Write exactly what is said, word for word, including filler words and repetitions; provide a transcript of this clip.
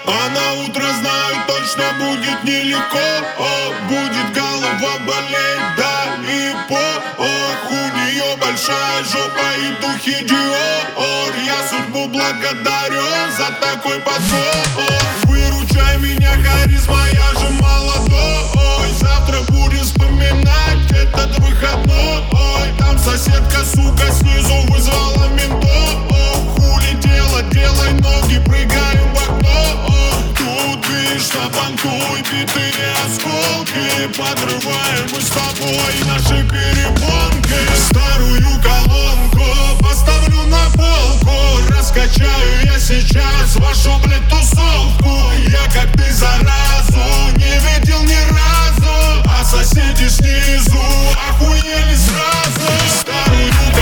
А на утро знаю, точно будет нелегко. О, будет голова болеть, да и по ох, у нее большая жопа и духи Диор. Я судьбу благодарю за такой подбор. Выручай меня, харизма, я же молодой. Завтра будем вспоминать этот выходной. Там соседка, сука, снизу вызвала ментов. Хули делать, делай ноги, прыгаем в окно. Тут видишь, шабанкуй, битые осколки. Подрываем мы с тобой наши перепонки. Старую колонку поставлю на полку. Раскачаю я сейчас вашу, блядь, тусовку. Я как ты заразу не видел ни разу, а соседи снизу охуели сразу. Старую